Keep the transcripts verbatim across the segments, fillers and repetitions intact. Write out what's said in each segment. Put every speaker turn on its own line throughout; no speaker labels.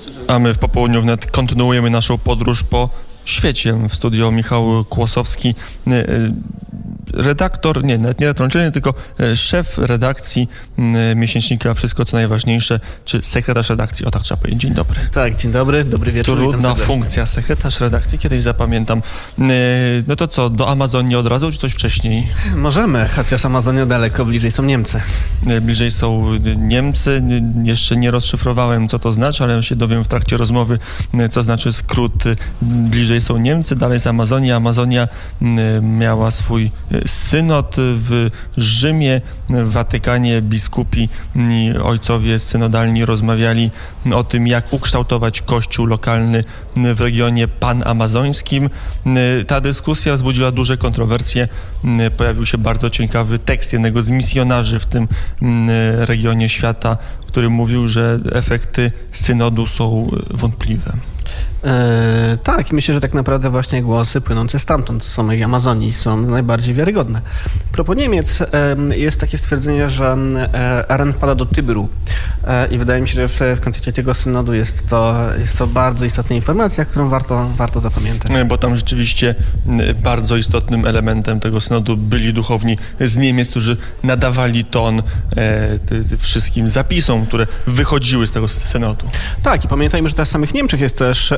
A my w Popołudniu Wnet kontynuujemy naszą podróż po świecie. W studio Michał Kłosowski, redaktor, nie, nie redaktor, tylko szef redakcji miesięcznika Wszystko co najważniejsze, czy sekretarz redakcji, o tak trzeba powiedzieć. Dzień dobry.
Tak, dzień dobry, dobry wieczór.
Trudna funkcja, sekretarz redakcji, kiedyś zapamiętam. No to co, do Amazonii od razu, czy coś wcześniej?
Możemy, chociaż Amazonia daleko, bliżej są Niemcy.
Bliżej są Niemcy, jeszcze nie rozszyfrowałem, co to znaczy, ale się dowiem w trakcie rozmowy, co znaczy skrót bliżej są Niemcy, dalej jest Amazonia. Amazonia miała swój synod w Rzymie, w Watykanie biskupi i ojcowie synodalni rozmawiali o tym, jak ukształtować kościół lokalny w regionie panamazońskim. Ta dyskusja wzbudziła duże kontrowersje. Pojawił się bardzo ciekawy tekst jednego z misjonarzy w tym regionie świata, który mówił, że efekty synodu są wątpliwe.
E, tak, myślę, że tak naprawdę właśnie głosy płynące stamtąd, z samej Amazonii, są najbardziej wiarygodne. A propos Niemiec, e, jest takie stwierdzenie, że e, Aren wpada do Tybru e, i wydaje mi się, że w, w kontekście tego synodu jest to, jest to bardzo istotna informacja, którą warto, warto zapamiętać.
Bo tam rzeczywiście bardzo istotnym elementem tego synodu byli duchowni z Niemiec, którzy nadawali ton e, ty, ty wszystkim zapisom, które wychodziły z tego synodu.
Tak, i pamiętajmy, że też w samych Niemczech jest też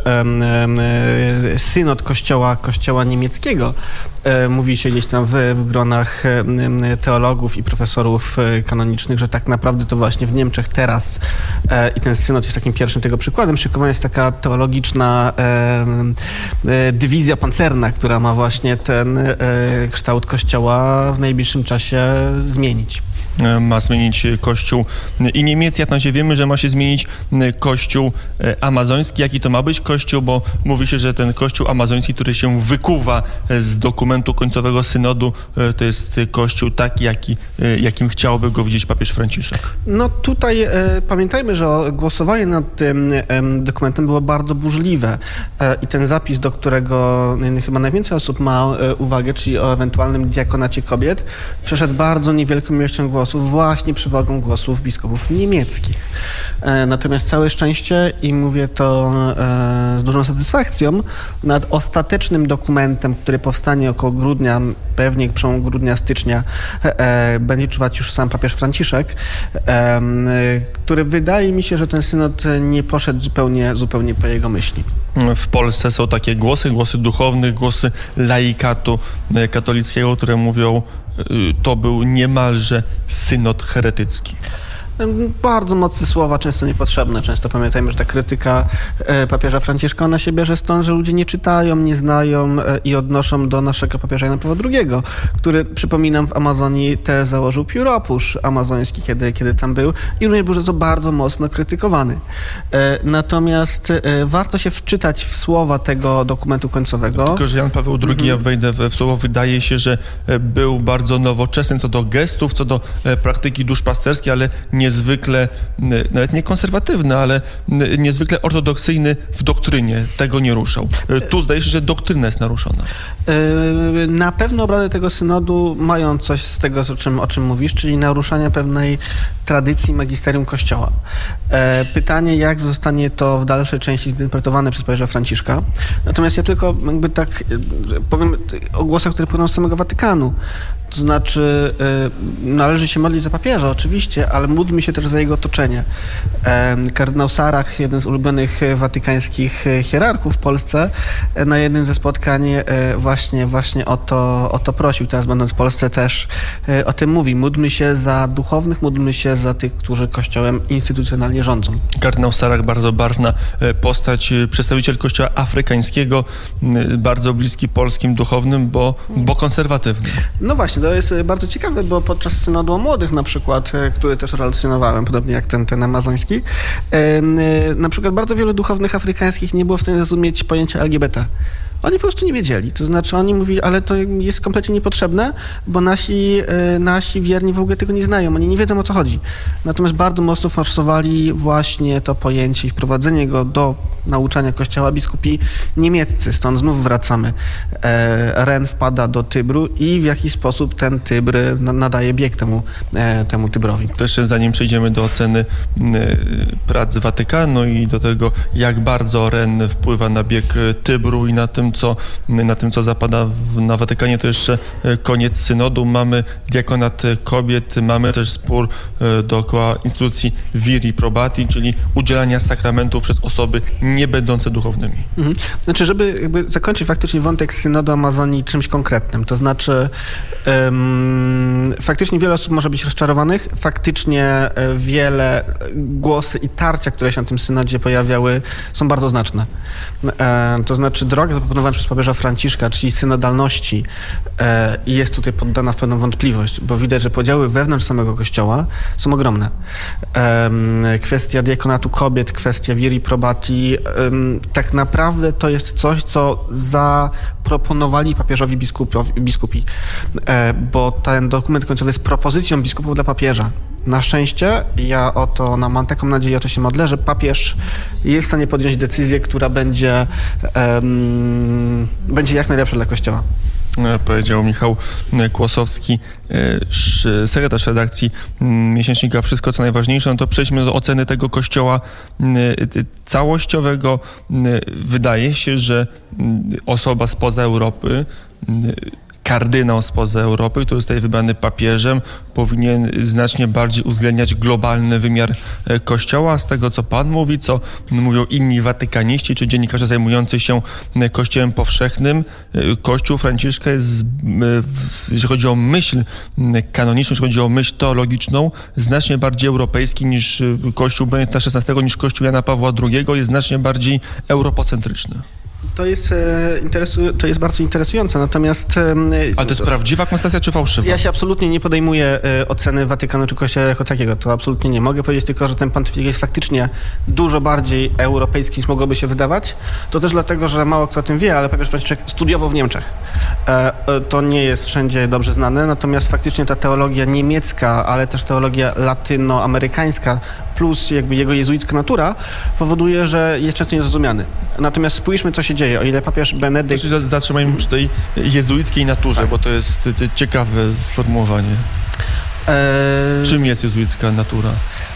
synod kościoła, kościoła niemieckiego. Mówi się gdzieś tam w, w gronach teologów i profesorów kanonicznych, że tak naprawdę to właśnie w Niemczech teraz i ten synod jest takim pierwszym tego przykładem. Szykowana jest taka teologiczna dywizja pancerna, która ma właśnie ten kształt kościoła w najbliższym czasie zmienić.
Ma zmienić kościół i Niemiec, jak na razie wiemy, że ma się zmienić kościół amazoński. Jaki to ma być kościół? Bo mówi się, że ten kościół amazoński, który się wykuwa z dokumentu końcowego synodu, to jest kościół taki, jaki, jakim chciałby go widzieć papież Franciszek.
No tutaj e, pamiętajmy, że głosowanie nad tym e, dokumentem było bardzo burzliwe e, i ten zapis, do którego e, chyba najwięcej osób ma e, uwagę, czyli o ewentualnym diakonacie kobiet, przeszedł bardzo niewielką ilością głosów, właśnie przewagą głosów biskupów niemieckich. E, natomiast całe szczęście, i mówię to e, z dużą satysfakcją, nad ostatecznym dokumentem, który powstanie około grudnia, pewnie przełom grudnia, stycznia, e, będzie czuwać już sam papież Franciszek, e, który wydaje mi się, że ten synod nie poszedł zupełnie, zupełnie po jego myśli.
W Polsce są takie głosy, głosy duchownych, głosy laikatu katolickiego, które mówią, to był niemalże synod heretycki.
Bardzo mocne słowa, często niepotrzebne. Często pamiętajmy, że ta krytyka papieża Franciszka, ona się bierze stąd, że ludzie nie czytają, nie znają i odnoszą do naszego papieża Jana Pawła drugiego, który, przypominam, w Amazonii też założył pióropusz amazoński, kiedy, kiedy tam był i również był za bardzo mocno krytykowany. Natomiast warto się wczytać w słowa tego dokumentu końcowego.
Tylko, że Jan Paweł drugi, mhm. ja wejdę w słowo, wydaje się, że był bardzo nowoczesny co do gestów, co do praktyki duszpasterskiej, ale nie niezwykle, nawet nie konserwatywny, ale niezwykle ortodoksyjny w doktrynie. Tego nie ruszał. Tu zdaje się, że doktryna jest naruszona.
Na pewno obrady tego synodu mają coś z tego, o czym, o czym mówisz, czyli naruszania pewnej tradycji magisterium Kościoła. Pytanie, jak zostanie to w dalszej części zinterpretowane przez papieża Franciszka. Natomiast ja tylko jakby tak powiem o głosach, które płyną z samego Watykanu. To znaczy, należy się modlić za papieża, oczywiście, ale módlmy się też za jego otoczenie. Kardynał Sarach, jeden z ulubionych watykańskich hierarchów w Polsce, na jednym ze spotkań właśnie, właśnie o to, o to prosił. Teraz, będąc w Polsce, też o tym mówi. Módlmy się za duchownych, módlmy się za tych, którzy Kościołem instytucjonalnie rządzą.
Kardynał Sarach, bardzo barwna postać, przedstawiciel Kościoła afrykańskiego, bardzo bliski polskim duchownym, bo, bo konserwatywny.
No właśnie. To jest bardzo ciekawe, bo podczas synodu o młodych na przykład, który też relacjonowałem, podobnie jak ten, ten amazoński, na przykład bardzo wielu duchownych afrykańskich nie było w stanie zrozumieć pojęcia L G B T. Oni po prostu nie wiedzieli. To znaczy oni mówili, ale to jest kompletnie niepotrzebne, bo nasi, nasi wierni w ogóle tego nie znają. Oni nie wiedzą, o co chodzi. Natomiast bardzo mocno forsowali właśnie to pojęcie i wprowadzenie go do nauczania Kościoła biskupi niemieccy. Stąd znów wracamy. Ren wpada do Tybru i w jaki sposób ten Tybr nadaje bieg temu, temu Tybrowi.
To jeszcze zanim przejdziemy do oceny prac Watykanu i do tego, jak bardzo Ren wpływa na bieg Tybru i na tym, co, na tym, co zapada w, na Watykanie, to jeszcze koniec synodu. Mamy diakonat kobiet, mamy też spór dookoła instytucji viri probati, czyli udzielania sakramentów przez osoby nie będące duchownymi.
Mhm. Znaczy, żeby jakby zakończyć faktycznie wątek synodu Amazonii czymś konkretnym, to znaczy um, faktycznie wiele osób może być rozczarowanych, faktycznie wiele głosy i tarcia, które się na tym synodzie pojawiały, są bardzo znaczne. E, to znaczy droga zaproponowana przez papieża Franciszka, czyli synodalności, e, jest tutaj poddana w pewną wątpliwość, bo widać, że podziały wewnątrz samego Kościoła są ogromne. E, kwestia diakonatu kobiet, kwestia viri probati, e, tak naprawdę to jest coś, co zaproponowali papieżowi biskupowi, biskupi, e, bo ten dokument końcowy jest propozycją biskupów dla papieża. Na szczęście, ja o to no, mam taką nadzieję, o to się modlę, że papież jest w stanie podjąć decyzję, która będzie, um, będzie jak najlepsza dla Kościoła.
Powiedział Michał Kłosowski, sekretarz redakcji miesięcznika Wszystko co najważniejsze. No to przejdźmy do oceny tego Kościoła całościowego. Wydaje się, że osoba spoza Europy, kardynał spoza Europy, który zostaje wybrany papieżem, powinien znacznie bardziej uwzględniać globalny wymiar Kościoła. Z tego, co pan mówi, co mówią inni watykaniści, czy dziennikarze zajmujący się Kościołem powszechnym, Kościół Franciszka jest, jeśli chodzi o myśl kanoniczną, jeśli chodzi o myśl teologiczną, znacznie bardziej europejski niż Kościół Benedykta szesnastego, niż Kościół Jana Pawła drugiego, jest znacznie bardziej europocentryczny.
To jest, interesu- to jest bardzo interesujące, natomiast...
Ale to jest prawdziwa konstatacja czy fałszywa?
Ja się absolutnie nie podejmuję oceny Watykanu czy Kościoła jako takiego. To absolutnie nie. Mogę powiedzieć tylko, że ten pontyfikat jest faktycznie dużo bardziej europejski niż mogłoby się wydawać. To też dlatego, że mało kto o tym wie, ale papież Franciszek studiował w Niemczech. To nie jest wszędzie dobrze znane, natomiast faktycznie ta teologia niemiecka, ale też teologia latynoamerykańska plus jakby jego jezuicka natura powoduje, że jest często niezrozumiany. Natomiast spójrzmy, co się dzieje. O ile papież Benedykt...
Zatrzymajmy przy tej jezuickiej naturze, tak, bo to jest ciekawe sformułowanie. E... Czym jest jezuicka natura?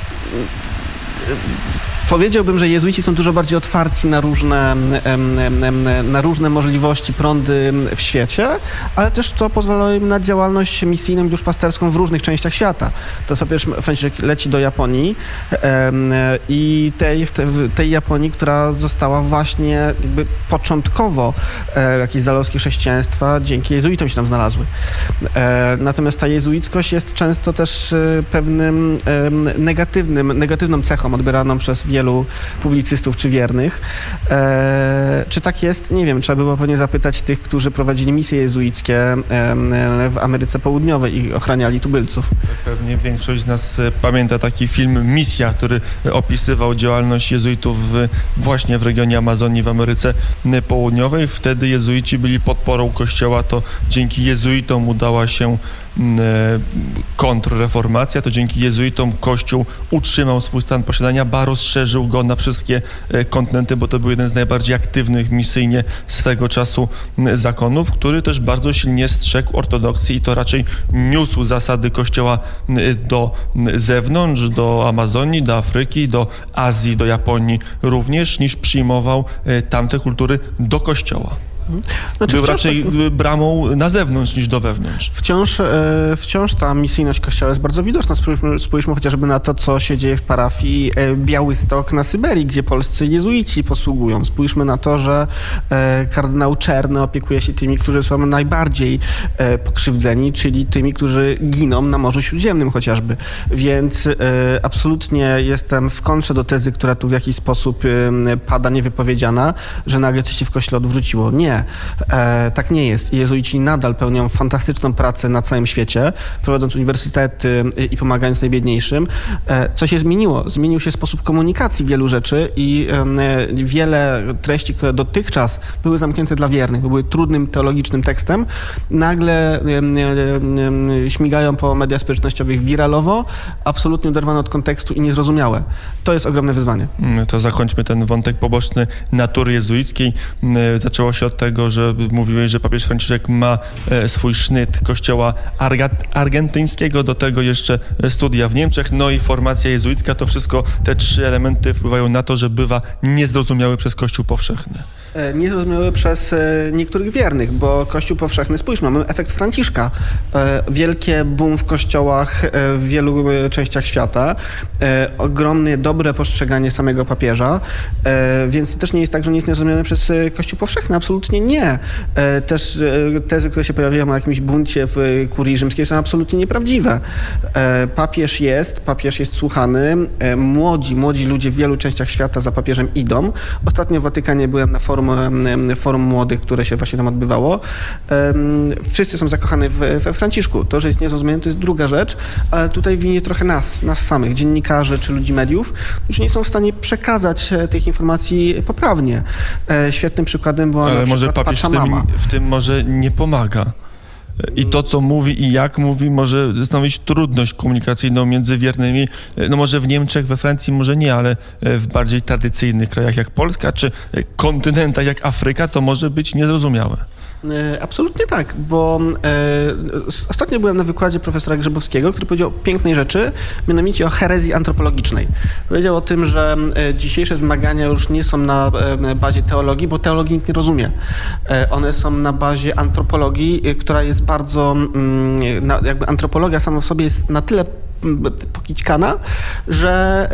Powiedziałbym, że jezuici są dużo bardziej otwarci na różne, na różne możliwości, prądy w świecie, ale też to pozwala im na działalność misyjną i duszpasterską w różnych częściach świata. To sobie Franciszek leci do Japonii i tej, tej Japonii, która została właśnie jakby początkowo jakieś zalążki chrześcijaństwa dzięki jezuitom się tam znalazły. Natomiast ta jezuickość jest często też pewnym negatywnym, negatywną cechą odbieraną przez wielu publicystów czy wiernych. E, czy tak jest? Nie wiem. Trzeba było pewnie zapytać tych, którzy prowadzili misje jezuickie e, w Ameryce Południowej i ochraniali tubylców.
Pewnie większość z nas pamięta taki film Misja, który opisywał działalność jezuitów w, właśnie w regionie Amazonii w Ameryce Południowej. Wtedy jezuici byli podporą Kościoła. To dzięki jezuitom udała się kontrreformacja, to dzięki jezuitom Kościół utrzymał swój stan posiadania, ba rozszerzył go na wszystkie kontynenty, bo to był jeden z najbardziej aktywnych misyjnie swego czasu zakonów, który też bardzo silnie strzegł ortodoksji i to raczej niósł zasady Kościoła do zewnątrz, do Amazonii, do Afryki, do Azji, do Japonii również, niż przyjmował tamte kultury do Kościoła. Znaczy, był raczej to... bramą na zewnątrz niż do wewnątrz.
Wciąż, e, wciąż ta misyjność Kościoła jest bardzo widoczna. Spójrzmy, spójrzmy chociażby na to, co się dzieje w parafii e, Białystok na Syberii, gdzie polscy jezuici posługują. Spójrzmy na to, że e, kardynał Czerny opiekuje się tymi, którzy są najbardziej e, pokrzywdzeni, czyli tymi, którzy giną na Morzu Śródziemnym chociażby. Więc e, absolutnie jestem w kontrze do tezy, która tu w jakiś sposób e, pada niewypowiedziana, że nagle coś się w Kościele odwróciło. Nie. Nie, e, tak nie jest. Jezuici nadal pełnią fantastyczną pracę na całym świecie, prowadząc uniwersytety i pomagając najbiedniejszym. E, co się zmieniło? Zmienił się sposób komunikacji wielu rzeczy i e, wiele treści, które dotychczas były zamknięte dla wiernych, były trudnym teologicznym tekstem, nagle e, e, śmigają po mediach społecznościowych wiralowo, absolutnie oderwane od kontekstu i niezrozumiałe. To jest ogromne wyzwanie.
To zakończmy ten wątek poboczny natury jezuickiej. Zaczęło się od tego, że mówiłeś, że papież Franciszek ma swój sznyt kościoła argentyńskiego, do tego jeszcze studia w Niemczech, no i formacja jezuicka. To wszystko, te trzy elementy wpływają na to, że bywa niezrozumiały przez Kościół powszechny.
Niezrozumiałe przez niektórych wiernych, bo Kościół powszechny, spójrz, mamy efekt Franciszka. Wielkie boom w kościołach w wielu częściach świata, ogromne, dobre postrzeganie samego papieża, więc też nie jest tak, że nie jest niezrozumiane przez Kościół powszechny, absolutnie nie. Też tezy, które się pojawiają o jakimś buncie w kurii rzymskiej, są absolutnie nieprawdziwe. Papież jest, papież jest słuchany, młodzi, młodzi ludzie w wielu częściach świata za papieżem idą. Ostatnio w Watykanie byłem na forum forum młodych, które się właśnie tam odbywało. Wszyscy są zakochani we Franciszku. To, że jest niezrozumiany, to jest druga rzecz, ale tutaj winie trochę nas, nas samych, dziennikarzy czy ludzi mediów, którzy nie są w stanie przekazać tych informacji poprawnie. Świetnym przykładem była
ale
na
może
przykład
papież w tym, w tym może nie pomaga. I to, co mówi i jak mówi, może stanowić trudność komunikacyjną między wiernymi. No może w Niemczech, we Francji może nie, ale w bardziej tradycyjnych krajach jak Polska, czy kontynentach jak Afryka, to może być niezrozumiałe.
Absolutnie tak, bo e, ostatnio byłem na wykładzie profesora Grzybowskiego, który powiedział o pięknej rzeczy, mianowicie o herezji antropologicznej. Powiedział o tym, że e, dzisiejsze zmagania już nie są na e, bazie teologii, bo teologii nikt nie rozumie. E, one są na bazie antropologii, e, która jest bardzo, mm, na, jakby antropologia sama w sobie jest na tyle pokićkana, że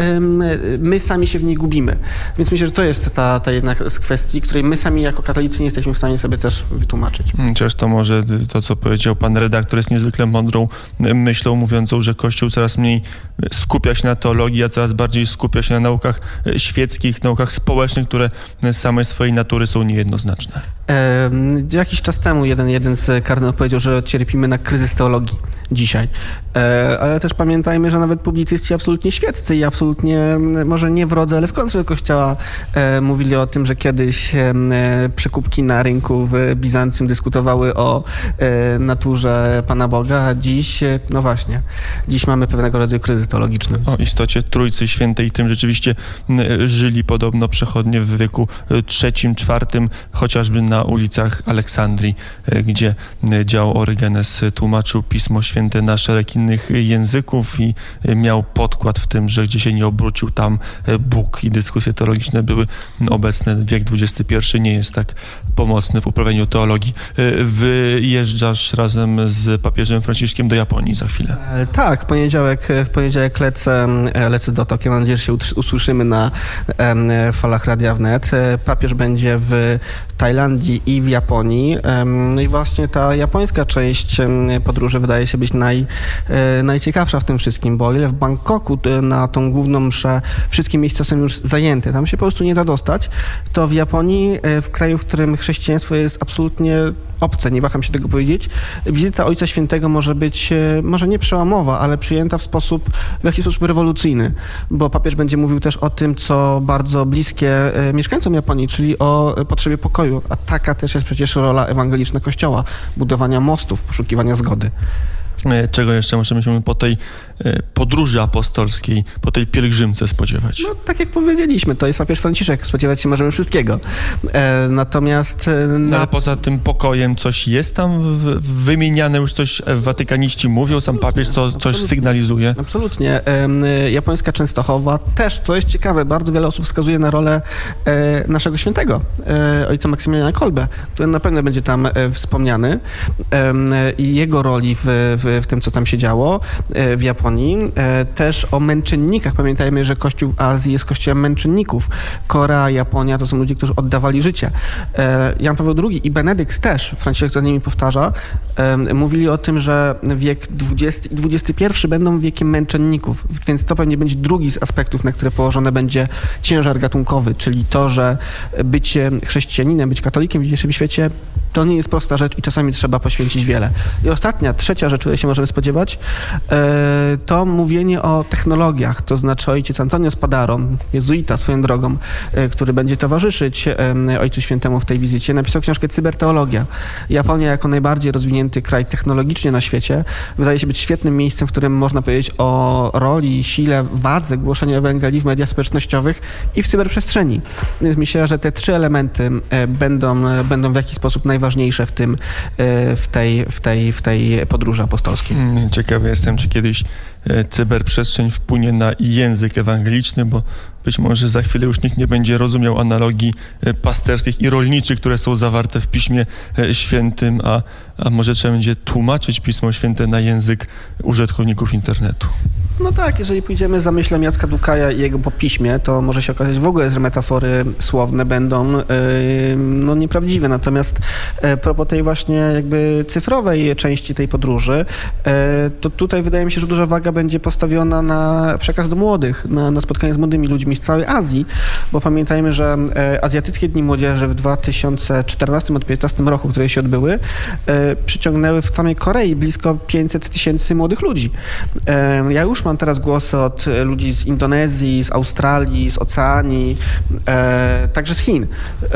my sami się w niej gubimy. Więc myślę, że to jest ta, ta jedna z kwestii, której my sami jako katolicy nie jesteśmy w stanie sobie też wytłumaczyć.
Chociaż to może to, co powiedział pan redaktor, jest niezwykle mądrą myślą, mówiącą, że Kościół coraz mniej skupia się na teologii, a coraz bardziej skupia się na naukach świeckich, naukach społecznych, które z samej swojej natury są niejednoznaczne.
E, jakiś czas temu jeden, jeden z kardynałów powiedział, że cierpimy na kryzys teologii dzisiaj. E, ale też pamiętajmy, że nawet publicyści absolutnie świeccy i absolutnie, może nie w rodze, ale w kontrze do Kościoła e, mówili o tym, że kiedyś e, przekupki na rynku w Bizancjum dyskutowały o e, naturze Pana Boga, a dziś, e, no właśnie, dziś mamy pewnego rodzaju kryzys teologiczny.
O istocie Trójcy Świętej i tym rzeczywiście żyli podobno przechodnie w wieku trzecim, czwartym, chociażby na ulicach Aleksandrii, gdzie działał Orygenes, tłumaczył Pismo Święte na szereg innych języków i miał podkład w tym, że gdzie się nie obrócił, tam Bóg, i dyskusje teologiczne były obecne. Wiek dwudziesty pierwszy nie jest tak pomocny w uprawianiu teologii. Wyjeżdżasz razem z papieżem Franciszkiem do Japonii za chwilę.
Tak, w poniedziałek, w poniedziałek lecę, lecę do Tokio. Mam nadzieję, że się usłyszymy na falach Radia Wnet. Papież będzie w Tajlandii i w Japonii. No i właśnie ta japońska część podróży wydaje się być naj, najciekawsza w tym wszystkim, bo o ile w Bangkoku na tą główną mszę wszystkie miejsca są już zajęte, tam się po prostu nie da dostać, to w Japonii, w kraju, w którym chrześcijaństwo jest absolutnie obce, nie waham się tego powiedzieć, wizyta Ojca Świętego może być, może nie przełomowa, ale przyjęta w sposób, w jakiś sposób rewolucyjny, bo papież będzie mówił też o tym, co bardzo bliskie mieszkańcom Japonii, czyli o potrzebie pokoju, a taka też jest przecież rola ewangeliczna Kościoła, budowania mostów, poszukiwania zgody.
Czego jeszcze możemy się po tej podróży apostolskiej, po tej pielgrzymce spodziewać?
No, tak jak powiedzieliśmy, to jest papież Franciszek, spodziewać się możemy wszystkiego. E, natomiast... Na...
No, ale poza tym pokojem coś jest tam w, wymieniane, już coś watykaniści mówią, sam papież to coś sygnalizuje?
Absolutnie. E, japońska Częstochowa też, co jest ciekawe, bardzo wiele osób wskazuje na rolę e, naszego świętego, e, ojca Maksymiliana Kolbe, który na pewno będzie tam e, wspomniany, e, i jego roli w, w w, w tym, co tam się działo w Japonii. Też o męczennikach. Pamiętajmy, że Kościół w Azji jest kościołem męczenników. Korea, Japonia to są ludzie, którzy oddawali życie. Jan Paweł drugi i Benedykt też, Franciszek to z nimi powtarza, mówili o tym, że wiek dwudziesty i dwudziesty pierwszy będą wiekiem męczenników, więc to pewnie będzie drugi z aspektów, na które położony będzie ciężar gatunkowy, czyli to, że bycie chrześcijaninem, być katolikiem w dzisiejszym świecie to nie jest prosta rzecz i czasami trzeba poświęcić wiele. I ostatnia, trzecia rzecz, której się możemy spodziewać, to mówienie o technologiach, to znaczy ojciec Antonio Spadaro, jezuita swoją drogą, który będzie towarzyszyć Ojcu Świętemu w tej wizycie, napisał książkę Cyberteologia. Japonia jako najbardziej rozwinięty kraj technologicznie na świecie wydaje się być świetnym miejscem, w którym można powiedzieć o roli, sile, wadze głoszenia Ewangelii w mediach społecznościowych i w cyberprzestrzeni. Więc myślę, że te trzy elementy będą, będą w jakiś sposób najważniejsze w tym, w tej, w tej, w tej podróży apostolskiej.
Ciekawy jestem, czy kiedyś cyberprzestrzeń wpłynie na język ewangeliczny, bo być może za chwilę już nikt nie będzie rozumiał analogii pasterskich i rolniczych, które są zawarte w Piśmie Świętym, a, a może trzeba będzie tłumaczyć Pismo Święte na język użytkowników internetu.
No tak, jeżeli pójdziemy za myślą Jacka Dukaja i jego po piśmie, to może się okazać w ogóle, że metafory słowne będą yy, no, nieprawdziwe. Natomiast yy, propos tej właśnie jakby cyfrowej części tej podróży, yy, to tutaj wydaje mi się, że duża waga będzie postawiona na przekaz do młodych, na, na spotkanie z młodymi ludźmi z całej Azji, bo pamiętajmy, że yy, Azjatyckie Dni Młodzieży w dwa tysiące czternastym do dwa tysiące piętnastym roku, które się odbyły, yy, przyciągnęły w samej Korei blisko pięćset tysięcy młodych ludzi. Yy, ja już mam teraz głosy od ludzi z Indonezji, z Australii, z Oceanii, e, także z Chin.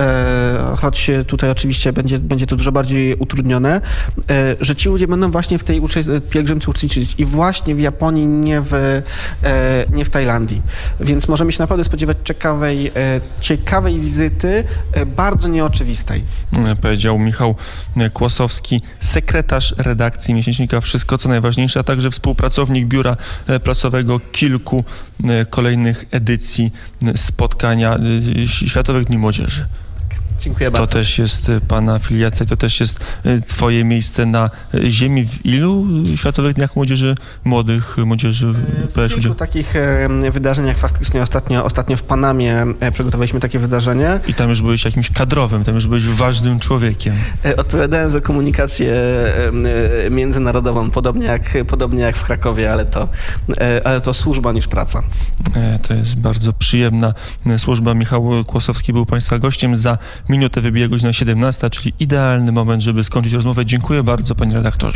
E, choć tutaj oczywiście będzie, będzie to dużo bardziej utrudnione, e, że ci ludzie będą właśnie w tej uczy- pielgrzymce uczestniczyć i właśnie w Japonii, nie w, e, nie w Tajlandii. Więc możemy się naprawdę spodziewać ciekawej, e, ciekawej wizyty, e, bardzo nieoczywistej.
Powiedział Michał Kłosowski, sekretarz redakcji miesięcznika Wszystko co najważniejsze, a także współpracownik biura prasowego kilku kolejnych edycji spotkania Światowych Dni Młodzieży.
Dziękuję bardzo.
To też jest pana afiliacja, to też jest twoje miejsce na ziemi. W ilu Światowych Dniach Młodzieży, młodych młodzieży?
W kilku takich wydarzeniach faktycznie ostatnio, ostatnio w Panamie przygotowaliśmy takie wydarzenie.
I tam już byłeś jakimś kadrowym, tam już byłeś ważnym człowiekiem.
Odpowiadałem za komunikację międzynarodową, podobnie jak, podobnie jak w Krakowie, ale to, ale to służba niż praca.
To jest bardzo przyjemna służba. Michał Kłosowski był państwa gościem. Za minutę wybija godzina siedemnasta, czyli idealny moment, żeby skończyć rozmowę. Dziękuję bardzo, panie redaktorze.